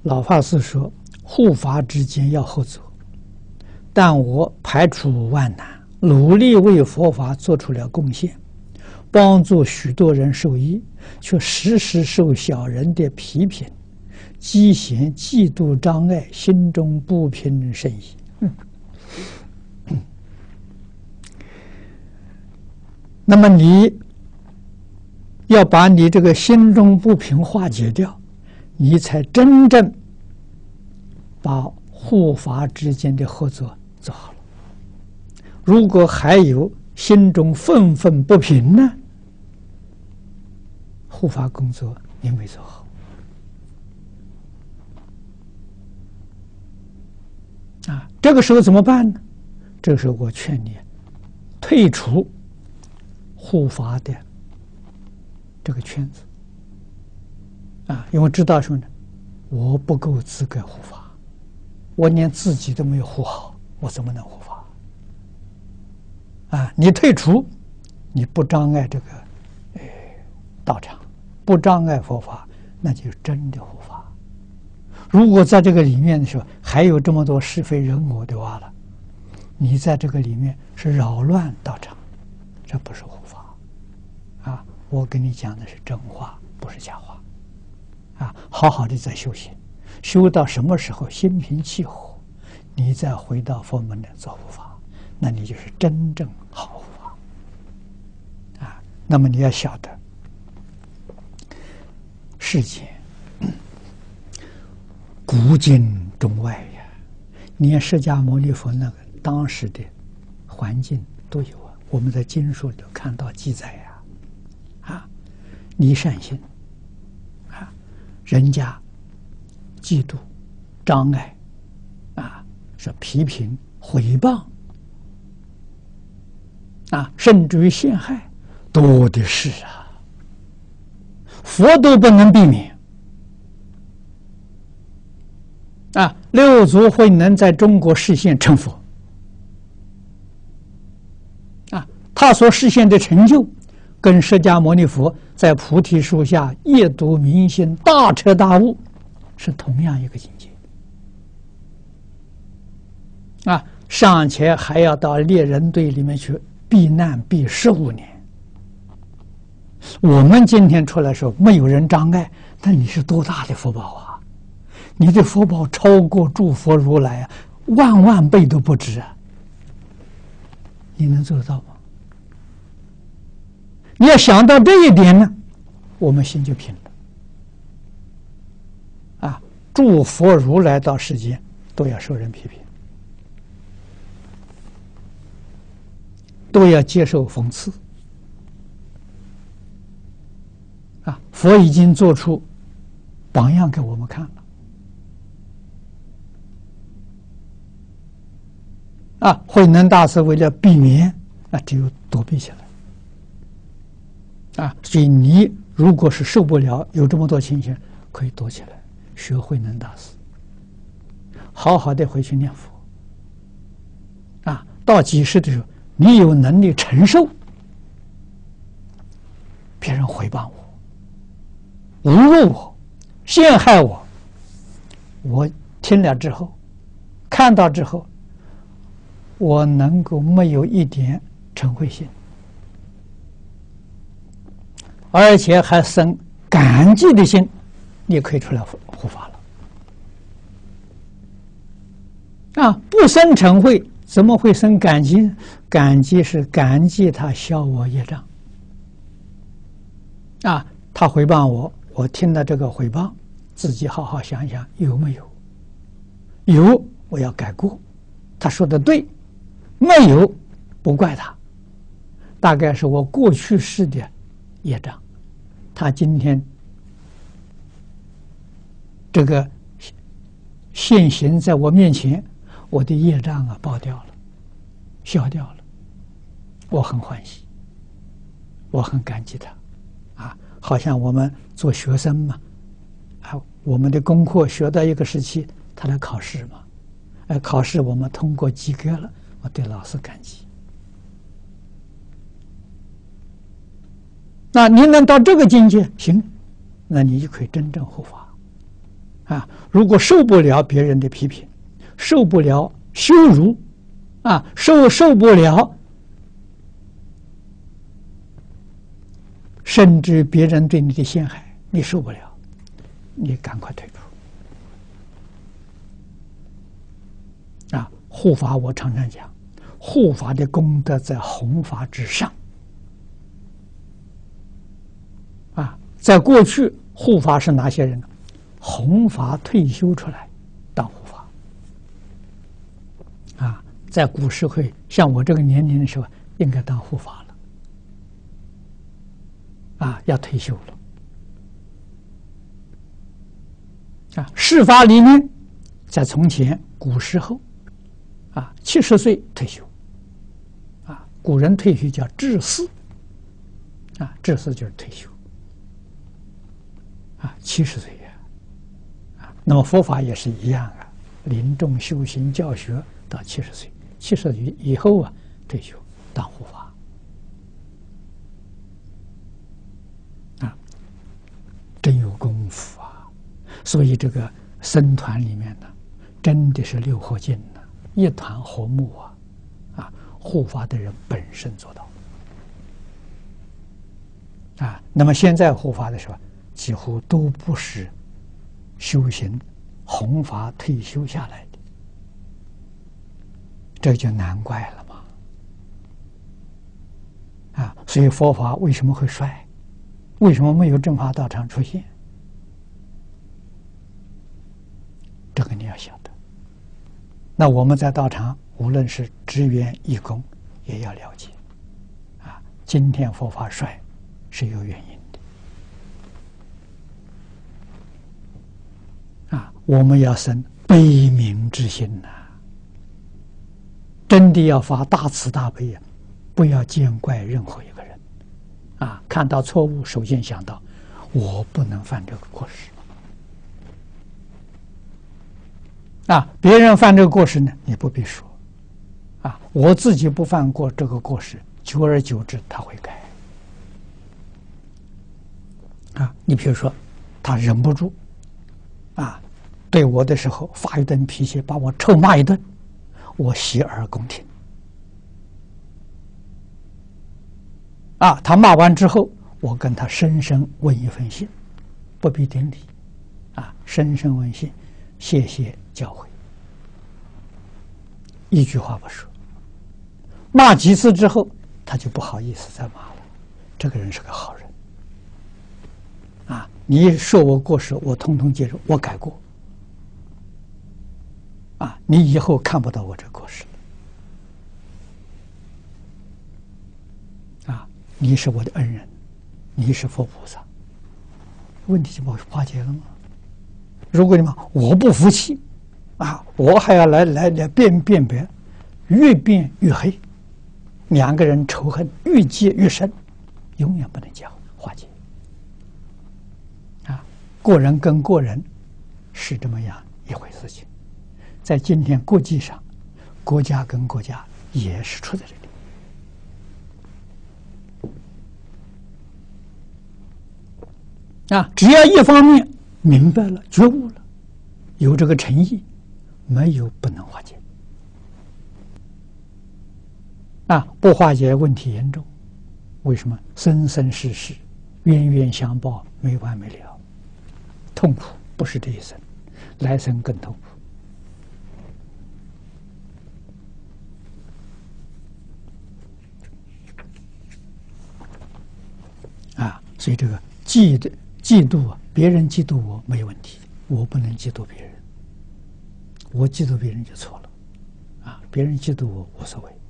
老法师说，护法之间要合作，但我排除万难，努力为佛法做出了贡献，帮助许多人受益，却时时受小人的批评、讥嫌、嫉妒障碍，心中不平甚矣。那么你要把你这个心中不平化解掉，你才真正把护法之间的合作做好了。如果还有心中愤愤不平呢，护法工作你没做好啊。这个时候怎么办呢？这个时候我劝你退出护法的这个圈子啊，因为知道说呢，我不够资格护法，我连自己都没有护好，我怎么能护法啊？你退出，你不障碍这个道场，不障碍佛法，那就是真的护法。如果在这个里面的时候还有这么多是非人我的话了，你在这个里面是扰乱道场，这不是护法啊！我跟你讲的是真话，不是假话啊！好好的在修行，修到什么时候心平气和，你再回到佛门来做护法，那你就是真正好护法啊！那么你要晓得，世间古今中外呀，连释迦牟尼佛那个当时的环境都有啊。我们在经书里头看到记载呀，离善心啊，人家嫉妒、障碍啊，是批评、毁谤啊，甚至于陷害，多的是啊，佛都不能避免。啊，六祖慧能在中国实现成佛，啊，他所实现的成就，跟释迦牟尼佛在菩提树下夜读明心、大彻大悟，是同样一个境界。啊，尚且还要到猎人队里面去避难，避15年。我们今天出来说没有人障碍，但你是多大的福报啊！你的福报超过诸佛如来啊，万万倍都不止啊！你能做得到吗？你要想到这一点呢，我们心就平了。啊，诸佛如来到世间都要受人批评，都要接受讽刺。啊，佛已经做出榜样给我们看了。啊，慧能大师为了避免，只有躲避起来。啊，所以你如果是受不了有这么多情形，可以躲起来，学慧能大师，好好的回去念佛。啊，到几时的时候，你有能力承受别人诽谤我、侮辱我、陷害我，我听了之后，看到之后，我能够没有一点嗔恚心，而且还生感激的心，你可以出来护法了。啊，不生嗔恚，怎么会生感激？感激是感激他消我业障。啊，他诽谤我，我听了这个诽谤，自己好好想一想有没有？有，我要改过。他说的对。没有，不怪他，大概是我过去世的业障，他今天这个现行在我面前，我的业障爆掉了，消掉了，我很欢喜，我很感激他，啊，好像我们做学生嘛，啊，我们的功课学到一个时期，他来考试嘛，考试我们通过及格了。我对老师感激。那您能到这个境界，行，那你就可以真正护法。 啊，如果受不了别人的批评，受不了羞辱，啊，受不了，甚至别人对你的陷害，你受不了，你赶快退出。啊，护法我常常讲，护法的功德在弘法之上。啊，在过去护法是哪些人呢？弘法退休出来当护法。啊，在古时会像我这个年龄的时候，应该当护法了。啊，要退休了。啊，释法里面，在从前古时候，啊，70岁退休。啊，古人退休叫至嗣。啊，至嗣就是退休。啊，70岁呀。啊，那么佛法也是一样啊，临终修行教学到70岁，70岁以后啊，退休当护法。啊，真有功夫啊！所以这个僧团里面呢，真的是六合敬呢，一团和睦啊！啊，护法的人本身做到。啊，那么现在护法的时候，几乎都不是修行弘法退休下来的，这就难怪了嘛！啊，所以佛法为什么会衰？为什么没有正法道场出现？这个你要晓得。那我们在道场，无论是职员、义工，也要了解。啊，今天佛法衰是有原因的。啊，我们要生悲悯之心呐，真的要发大慈大悲呀，不要见怪任何一个人。啊，看到错误，首先想到我不能犯这个过失。啊，别人犯这个过失呢，你不必说。啊，我自己不犯过这个过失，久而久之他会改。啊，你比如说，他忍不住，啊，对我的时候发一顿脾气，把我臭骂一顿，我洗耳恭听。啊，他骂完之后，我跟他深深问一封信，不必顶礼，啊，深深问信，谢谢教诲，一句话不说。骂几次之后，他就不好意思再骂了。这个人是个好人。啊，你说我过失，我通通接受，我改过。啊，你以后看不到我这过失了。啊，你是我的恩人，你是佛菩萨，问题就把化解了吗？如果你骂我不服气，啊，我还要来辩别，越辩越黑，两个人仇恨越结越深，永远不能化解。啊，过人跟过人是这么样一回事情。在今天国际上，国家跟国家也是出在这里。啊，只要一方面明白了、觉悟了，有这个诚意，没有不能化解。啊，不化解问题严重，为什么？生生世世冤冤相报，没完没了，痛苦不是这一生，来生更痛苦。啊，所以这个嫉妒啊，别人嫉妒我没有问题，我不能嫉妒别人，我嫉妒别人就错了。啊，别人嫉妒我无所谓。